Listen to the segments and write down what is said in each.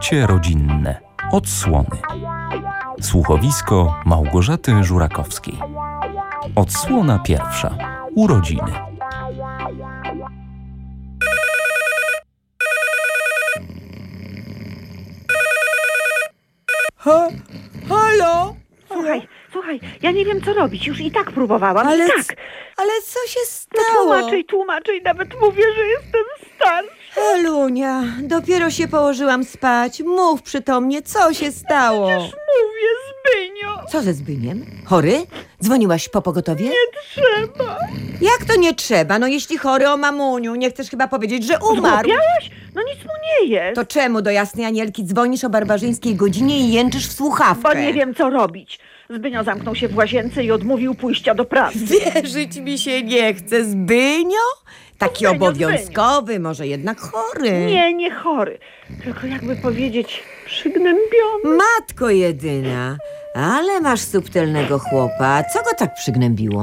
Życie rodzinne. Odsłony. Słuchowisko Małgorzaty Żurakowskiej. Odsłona pierwsza. Urodziny. Halo? Słuchaj, ja nie wiem co robić, już i tak próbowałam, Ale, i tak. ale co się No stało? tłumaczę i nawet mówię, że jestem starsza. Helunia, dopiero się położyłam spać. Mów przytomnie, co się stało? Mówię, Zbynio, Co ze Zbyniem? Chory? Dzwoniłaś po pogotowie? nie trzeba. Jak to nie trzeba? No jeśli chory, o mamuniu, nie chcesz chyba powiedzieć, że umarł. Zgłupiałaś? No nic mu nie jest. To czemu do jasnej Anielki dzwonisz o barbarzyńskiej godzinie i jęczysz w słuchawkę? Bo nie wiem co robić. Zbynio zamknął się w łazience i odmówił pójścia do pracy. Wierzyć mi się nie chce. Zbynio? Taki Zbynio, obowiązkowy, może jednak chory. Nie chory, tylko jakby powiedzieć przygnębiony. Matko jedyna, ale masz subtelnego chłopa. Co go tak przygnębiło?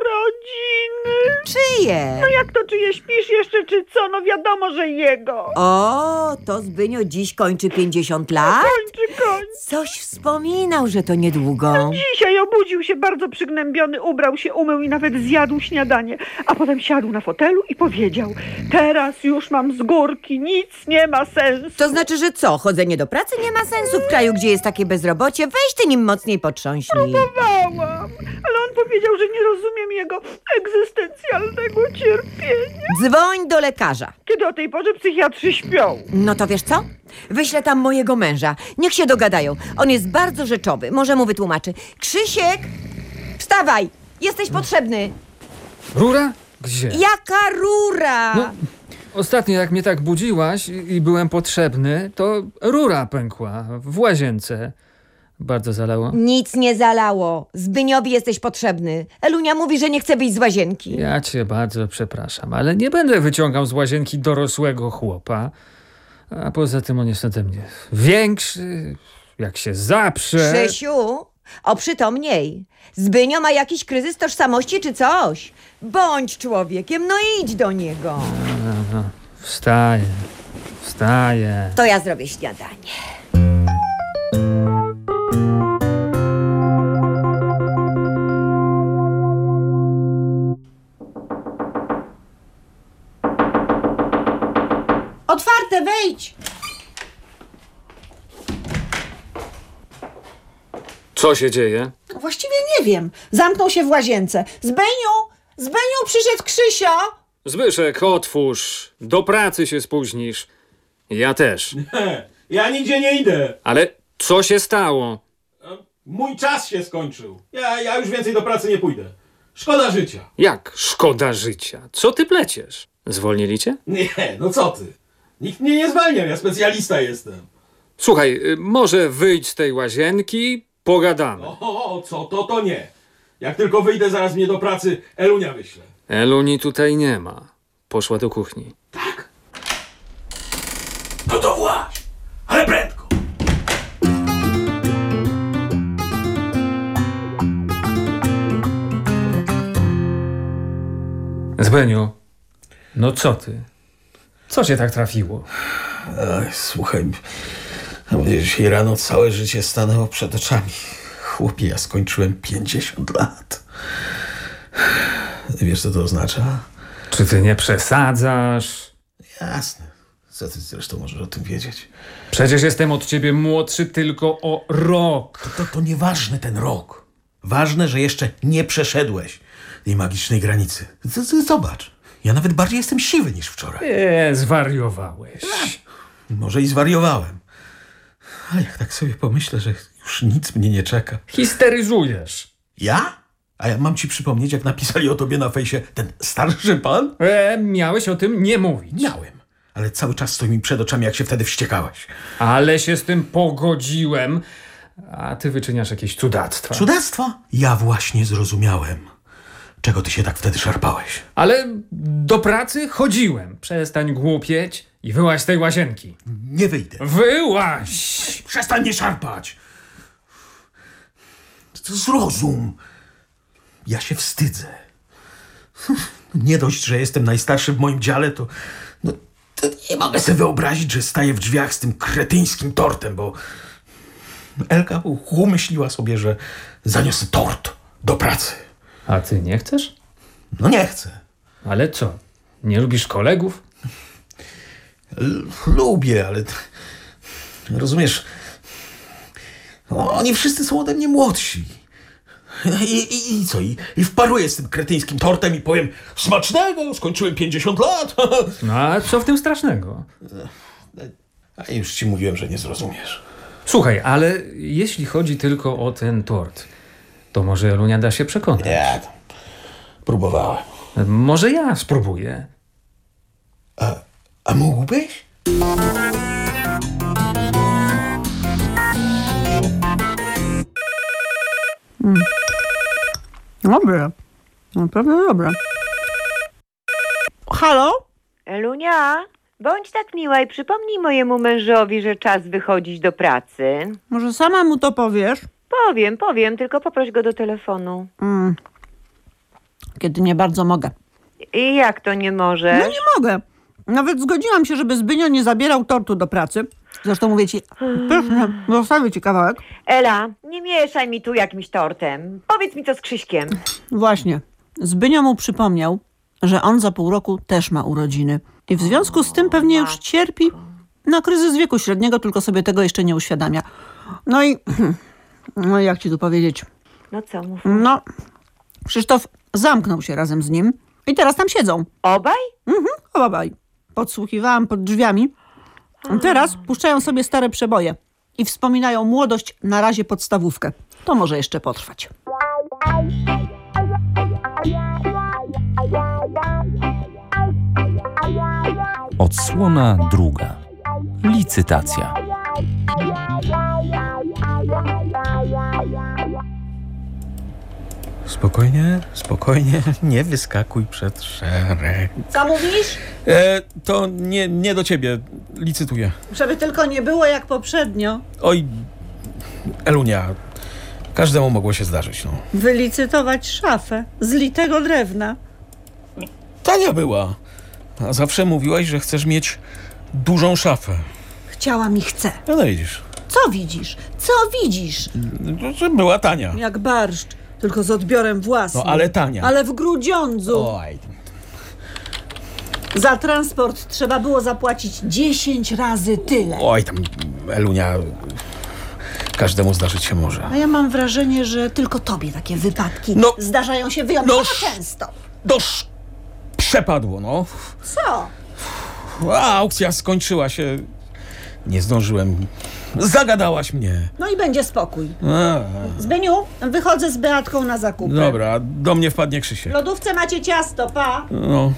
Urodziny. Czyje? No jak to czyje, śpisz jeszcze czy co? No wiadomo, że jego. O, to Zbynio dziś kończy 50 lat? Kończy. Coś wspominał, że to niedługo. Dzisiaj obudził się bardzo przygnębiony, ubrał się, umył i nawet zjadł śniadanie. A potem siadł na fotelu i powiedział: teraz już mam z górki, nic nie ma sensu. To znaczy, że co? Chodzenie do pracy nie ma sensu w kraju, gdzie jest takie bezrobocie? Weź ty nim mocniej potrząśnij. Próbowałam, ale on powiedział, że nie rozumiem jego egzystencjalnego cierpienia. Dzwoń do lekarza. Kiedy o tej porze psychiatrzy śpią. No to wiesz co? Wyślę tam mojego męża. Niech się dogadają. On jest bardzo rzeczowy. Może mu wytłumaczy. Krzysiek! Wstawaj! Jesteś potrzebny. Rura? Gdzie? Jaka rura? No, ostatnio jak mnie tak budziłaś i byłem potrzebny, to rura pękła w łazience. Bardzo zalało. Nic nie zalało. Zbyniowi jesteś potrzebny. Elunia mówi, że nie chce wyjść z łazienki. Ja cię bardzo przepraszam, ale nie będę wyciągał z łazienki dorosłego chłopa. A poza tym on jest ode mnie większy, jak się zaprze. Krzysiu, oprzytomniej. Zbynio ma jakiś kryzys tożsamości czy coś. Bądź człowiekiem, no idź do niego. No, wstaję. To ja zrobię śniadanie. Otwarte, wejdź! Co się dzieje? Właściwie nie wiem. Zamknął się w łazience. Zbeniu, przyszedł Krzysio! Zbyszek, otwórz. Do pracy się spóźnisz. Ja też. Ja nigdzie nie idę. Ale co się stało? Mój czas się skończył. Ja już więcej do pracy nie pójdę. Szkoda życia. Jak szkoda życia? Co ty pleciesz? Zwolnili cię? Nie, no co ty? Nikt mnie nie zwalnia, ja specjalista jestem. Słuchaj, może wyjdź z tej łazienki, pogadamy. Co to nie. Jak tylko wyjdę, zaraz mnie do pracy Elunia wyśle. Eluni tutaj nie ma. Poszła do kuchni. Tak? No to właśnie. Ale prędko. Zbeniu, no co ty? Co cię tak trafiło? Oj, słuchaj, dzisiaj rano całe życie stanęło przed oczami. Chłopie, ja skończyłem 50 lat. Wiesz, co to oznacza? Czy ty nie przesadzasz? Jasne. Co ty zresztą możesz o tym wiedzieć? Przecież jestem od ciebie młodszy tylko o rok. To nieważny ten rok. Ważne, że jeszcze nie przeszedłeś tej magicznej granicy. Zobacz, ja nawet bardziej jestem siwy niż wczoraj. Zwariowałeś. Może i zwariowałem. A jak tak sobie pomyślę, że już nic mnie nie czeka. Histeryzujesz. Ja? A ja mam ci przypomnieć, jak napisali o tobie na fejsie ten starszy pan? Miałeś o tym nie mówić. Miałem. Ale cały czas stoi mi przed oczami, jak się wtedy wściekałeś. Ale się z tym pogodziłem. A ty wyczyniasz jakieś cudactwa. Cudactwo? Ja właśnie zrozumiałem. Czego ty się tak wtedy szarpałeś? Ale do pracy chodziłem. Przestań głupieć i wyłaź z tej łazienki. Nie wyjdę. Wyłaź! Przestań mnie szarpać! Zrozum. Ja się wstydzę. Nie dość, że jestem najstarszy w moim dziale, to to nie mogę sobie wyobrazić, że staję w drzwiach z tym kretyńskim tortem, bo Elka umyśliła sobie, że zaniosę tort do pracy. A ty nie chcesz? No nie chcę. Ale co? Nie lubisz kolegów? Lubię, ale rozumiesz, oni wszyscy są ode mnie młodsi. I co? I wparuję z tym kretyńskim tortem i powiem smacznego, skończyłem 50 lat. No a co w tym strasznego? A już ci mówiłem, że nie zrozumiesz. Słuchaj, ale jeśli chodzi tylko o ten tort, to może Elunia da się przekonać. Nie, próbowałem. Może ja spróbuję. A mógłbyś? Dobre. Naprawdę dobre. Halo? Elunia, bądź tak miła i przypomnij mojemu mężowi, że czas wychodzić do pracy. Może sama mu to powiesz? Powiem, tylko poproś go do telefonu. Kiedy nie bardzo mogę. I jak to nie możesz? No nie mogę. Nawet zgodziłam się, żeby Zbynio nie zabierał tortu do pracy. Zresztą mówię ci, proszę, zostawię ci kawałek. Ela, nie mieszaj mi tu jakimś tortem. Powiedz mi co z Krzyśkiem. Właśnie. Zbynio mu przypomniał, że on za pół roku też ma urodziny. I w związku z tym pewnie już cierpi na kryzys wieku średniego, tylko sobie tego jeszcze nie uświadamia. No i jak ci tu powiedzieć? No co mów? No, Krzysztof zamknął się razem z nim i teraz tam siedzą. Obaj? Obaj. Podsłuchiwałam pod drzwiami. Teraz puszczają sobie stare przeboje i wspominają młodość, na razie podstawówkę. To może jeszcze potrwać. Odsłona druga. Licytacja. Spokojnie, nie wyskakuj przed szereg. Co mówisz? To nie do ciebie, licytuję. Żeby tylko nie było jak poprzednio. Oj, Elunia, każdemu mogło się zdarzyć, no. Wylicytować szafę z litego drewna. Tania była. A zawsze mówiłaś, że chcesz mieć dużą szafę. Chciałam i chcę. No widzisz, Co widzisz? Co widzisz? że była tania. Jak barszcz, tylko z odbiorem własnym. No ale tania. Ale w Grudziądzu. Oj, Za transport trzeba było zapłacić 10 razy tyle. tam, Elunia, każdemu zdarzyć się może. A ja mam wrażenie, że tylko tobie takie wypadki zdarzają się wyjątkowo często. Przepadło, no. Co? A aukcja skończyła się. Nie zdążyłem. Zagadałaś mnie. No i będzie spokój. Zbyniu, wychodzę z Beatką na zakupy. Dobra, do mnie wpadnie Krzysiek. W lodówce macie ciasto, pa. No.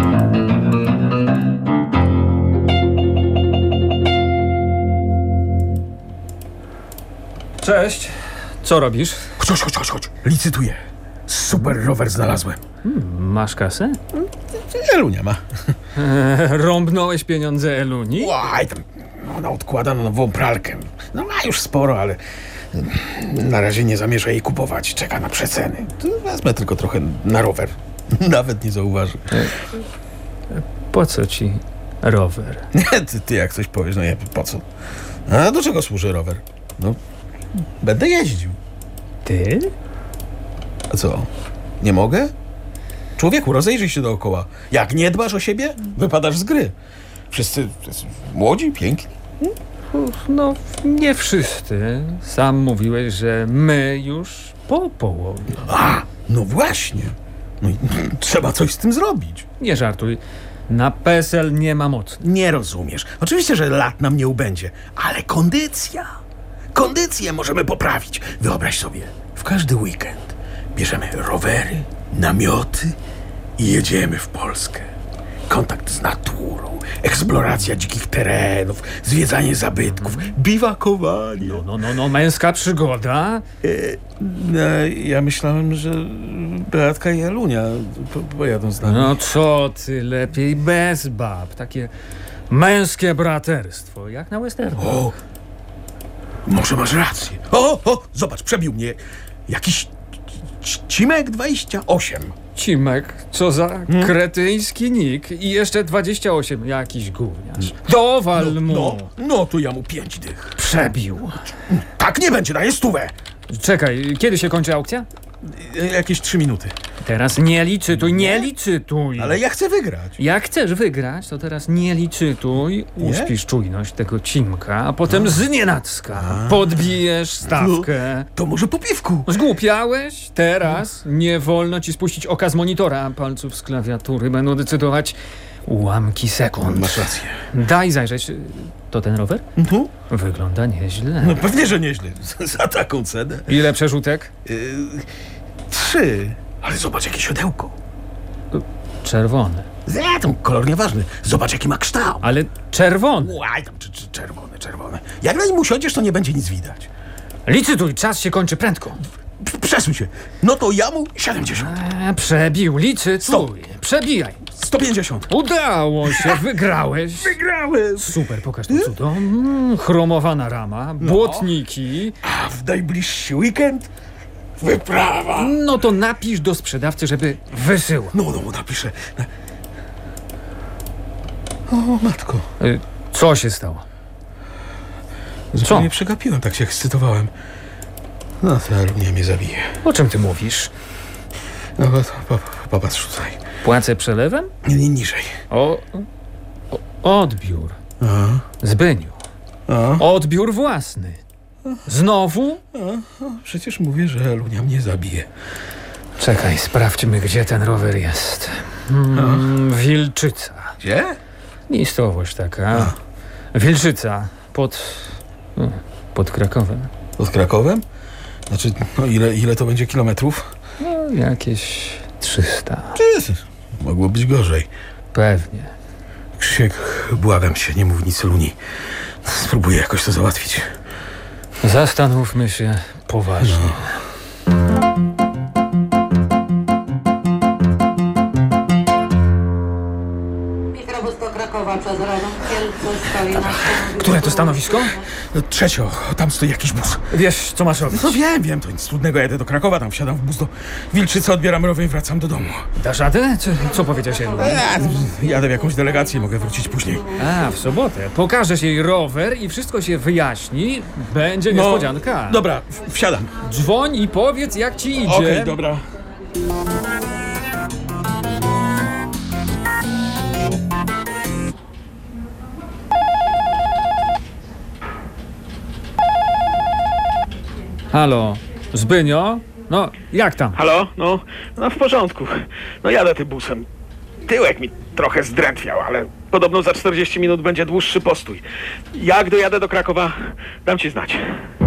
Cześć. Co robisz? Chodź. Licytuję. Super rower znalazłem. Masz kasę? Elunia ma. Rąbnąłeś pieniądze Eluni? Tam ona odkłada na nową pralkę. No ma już sporo, ale na razie nie zamierza jej kupować. Czeka na przeceny. To wezmę tylko trochę na rower. Nawet nie zauważy. Po co ci rower? Ty jak coś powiesz, no po co? A do czego służy rower? No, będę jeździł. Ty? A co? Nie mogę? Człowieku, rozejrzyj się dookoła. Jak nie dbasz o siebie, wypadasz z gry. Wszyscy młodzi, piękni. No, nie wszyscy. Sam mówiłeś, że my już po połowie. A, no właśnie. No i trzeba coś z tym zrobić. Nie żartuj. Na PESEL nie ma mocy. Nie rozumiesz. Oczywiście, że lat nam nie ubędzie, ale kondycja. Kondycję możemy poprawić. Wyobraź sobie, w każdy weekend bierzemy rowery, namioty i jedziemy w Polskę. Kontakt z naturą, eksploracja dzikich terenów, zwiedzanie zabytków, biwakowanie. No, męska przygoda. Ja myślałem, że Beatka i Elunia pojadą z nami. No co ty, lepiej bez bab. Takie męskie braterstwo, jak na westernie. O, może masz rację. O, zobacz, przebił mnie jakiś Cimek 28. Cimek, co za kretyński nick. I jeszcze 28, jakiś gówniarz. Dowal mu. No to ja mu 5 dych. Przebił. Tak nie będzie, daję 100. Czekaj, kiedy się kończy aukcja? Jakieś 3 minuty. Teraz nie liczytuj, nie liczytuj. Ale ja chcę wygrać. Jak chcesz wygrać, to teraz nie liczytuj, uśpisz czujność tego Cimka, a potem znienacka podbijesz stawkę. To może po piwku. Zgłupiałeś? Teraz nie wolno ci spuścić oka z monitora, a palców z klawiatury będą decydować ułamki sekund. Masz rację. Daj zajrzeć. To ten rower? No, Wygląda nieźle. no pewnie, że nieźle. Za taką cenę. Ile przerzutek? 3. Ale zobacz, jakie siodełko. Czerwone. Tam kolor nieważny. Zobacz, jaki ma kształt. Ale czerwone. Łaj, tam czerwone. Jak na nim usiądziesz, to nie będzie nic widać. Liczytuj, czas się kończy prędko. Przesuń się. No to ja mu 70. Przebił, liczytuj. Przebijaj. 150. Udało się, wygrałeś. Wygrałem. Super, pokaż to cudo. Chromowana rama, błotniki. A w najbliższy weekend wyprawa. No to napisz do sprzedawcy, żeby wysyłał. No, napiszę. O, matko. Co się stało? Zupełnie przegapiłem, tak się ekscytowałem. No to mnie mnie zabije. O czym ty mówisz? No popatrz tutaj. Płacę przelewem? Niżej. Odbiór. Zbyniu. Odbiór własny. Znowu? Przecież mówię, że Elunia mnie zabije. Czekaj, sprawdźmy, gdzie ten rower jest. Wilczyca. Gdzie? Miejscowość taka. Wilczyca. Pod Krakowem. Pod Krakowem? Znaczy, no ile to będzie kilometrów? No, jakieś 300. Mogło być gorzej. Pewnie. Krzysiek, błagam cię, nie mów nic Eluni. Spróbuję jakoś to załatwić. Zastanówmy się poważnie. Mikrobus do Krakowa przez rejon Kielce stoi na... Które to stanowisko? No, trzecie, tam stoi jakiś bus. Wiesz, co masz robić? No wiem, to nic trudnego. Jadę do Krakowa, tam wsiadam w bus do Wilczycy, odbieram rower i wracam do domu. Dasz radę? Co powiedziałeś jej? Jadę w jakąś delegację, mogę wrócić później. A, w sobotę. Pokażesz jej rower i wszystko się wyjaśni. Będzie niespodzianka. Dobra, wsiadam. Dzwoń i powiedz, jak ci idzie. Okej, dobra. Halo, Zbynio? No, jak tam? Halo? No w porządku. No jadę tym busem. Tyłek mi trochę zdrętwiał, ale podobno za 40 minut będzie dłuższy postój. Jak dojadę do Krakowa, dam ci znać.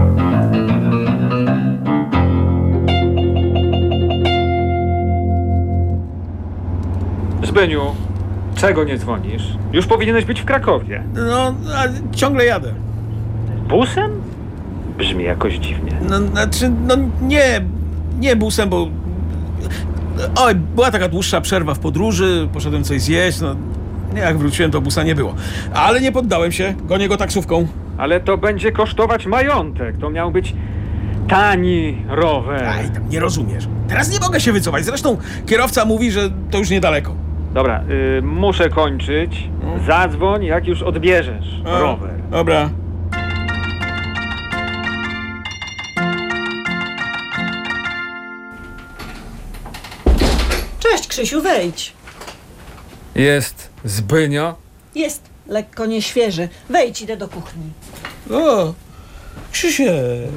Zbyniu, czego nie dzwonisz? Już powinieneś być w Krakowie. No, a ciągle jadę. Busem? Brzmi jakoś dziwnie. No, znaczy, no nie busem, bo... Oj, była taka dłuższa przerwa w podróży, poszedłem coś zjeść, no... Jak wróciłem, to busa nie było. Ale nie poddałem się, gonię go taksówką. Ale to będzie kosztować majątek. To miał być tani rower. Aj, tam nie rozumiesz. Teraz nie mogę się wycofać, zresztą kierowca mówi, że to już niedaleko. Dobra, muszę kończyć. Zadzwoń, jak już odbierzesz rower. Dobra. Cześć, Krzysiu, wejdź. Jest Zbynio. Jest lekko nieświeży. Wejdź, idę do kuchni. O, Krzysiek.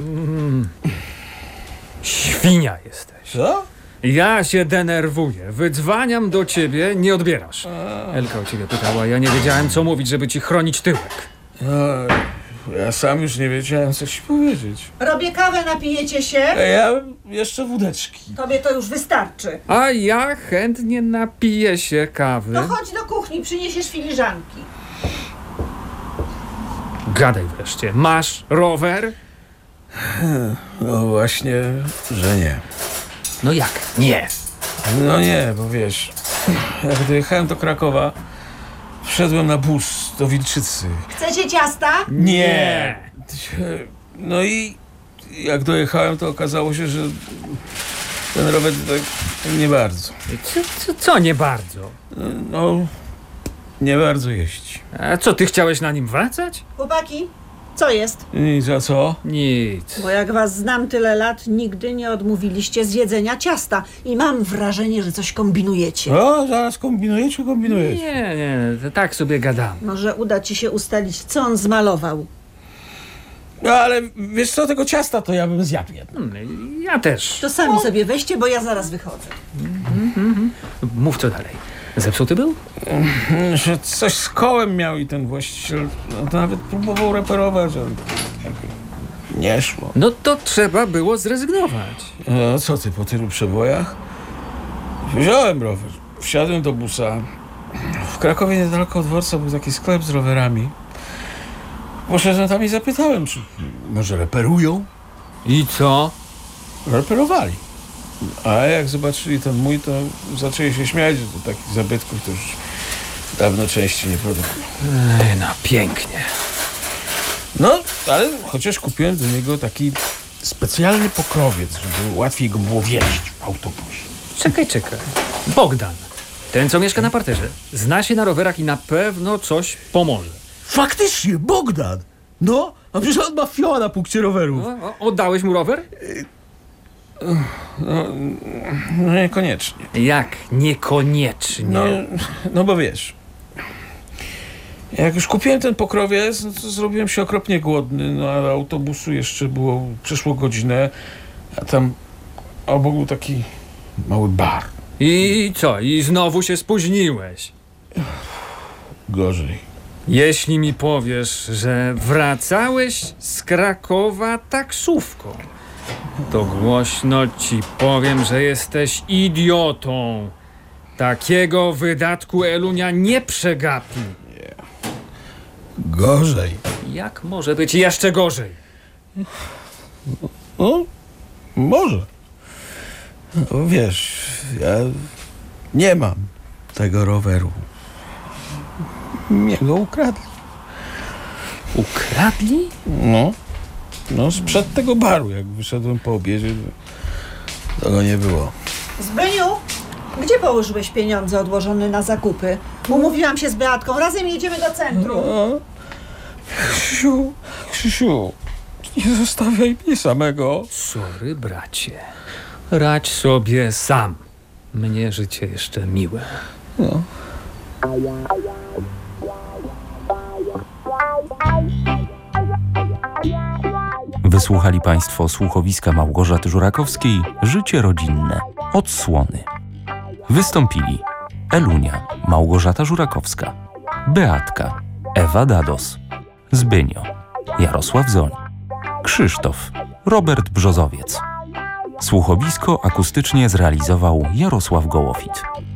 Świnia jesteś. Co? Ja się denerwuję. Wydzwaniam do ciebie, nie odbierasz. Elka o ciebie pytała, ja nie wiedziałem, co mówić, żeby ci chronić tyłek. Ja sam już nie wiedziałem, co ci powiedzieć. Robię kawę, napijecie się? Ja jeszcze wódeczki. Tobie to już wystarczy. A ja chętnie napiję się kawy. No chodź do kuchni, przyniesiesz filiżanki. Gadaj wreszcie. Masz rower? No właśnie, że nie. No jak? Nie. No nie, bo wiesz, jak dojechałem do Krakowa, wszedłem na bus do Wilczycy. Chcecie ciasta? Nie. No i jak dojechałem, to okazało się, że ten rower tak nie bardzo. Co nie bardzo? No, nie bardzo jeździ. A co, ty chciałeś na nim wracać? Chłopaki, co jest? I za co? Nic. Bo jak was znam tyle lat, nigdy nie odmówiliście z jedzenia ciasta. I mam wrażenie, że coś kombinujecie. O, zaraz kombinujecie. Nie, to tak sobie gadam. Może uda ci się ustalić, co on zmalował. No ale wiesz co, tego ciasta to ja bym zjadł jedno. Ja też. To sami sobie weźcie, bo ja zaraz wychodzę. Mów co dalej. Zepsuty był? Że coś z kołem miał i ten właściciel to nawet próbował reperować, ale nie szło. No to trzeba było zrezygnować. No co ty, po tylu przebojach? Wziąłem rower, wsiadłem do busa. W Krakowie niedaleko od dworca był taki sklep z rowerami. Poszedłem tam i zapytałem, czy może reperują? I co? Reperowali. A jak zobaczyli ten mój, to zaczęli się śmiać, że to takich zabytków to już dawno częściej nie produkują. No pięknie. No, ale chociaż kupiłem do niego taki specjalny pokrowiec, żeby łatwiej go było wieźć w autobusie. Czekaj. Bogdan. Ten, co mieszka na parterze. Zna się na rowerach i na pewno coś pomoże. Faktycznie, Bogdan! No, a przecież on ma fioła na punkcie rowerów. Oddałeś mu rower? No niekoniecznie. Jak niekoniecznie? No bo wiesz, jak już kupiłem ten pokrowiec, no to zrobiłem się okropnie głodny, no ale autobusu jeszcze przeszło godzinę, a tam obok był taki mały bar. I co? I znowu się spóźniłeś? Gorzej. Jeśli mi powiesz, że wracałeś z Krakowa taksówką, to głośno ci powiem, że jesteś idiotą. Takiego wydatku Elunia nie przegapi. Gorzej. Jak może być jeszcze gorzej? No, może. No, wiesz, ja nie mam tego roweru. Mnie go ukradli. Ukradli? No, sprzed tego baru, jak wyszedłem po obiedzie, to go nie było. Zbyniu, gdzie położyłeś pieniądze odłożone na zakupy? Umówiłam się z Beatką, razem jedziemy do centrum. Krzysiu, nie zostawiaj mnie samego. Sorry, bracie. Radź sobie sam. Mnie życie jeszcze miłe. No. Wysłuchali Państwo słuchowiska Małgorzaty Żurakowskiej Życie rodzinne. Odsłony. Wystąpili Elunia, Małgorzata Żurakowska, Beatka, Ewa Dados, Zbynio, Jarosław Zoń, Krzysztof, Robert Brzozowiec. Słuchowisko akustycznie zrealizował Jarosław Gołofit.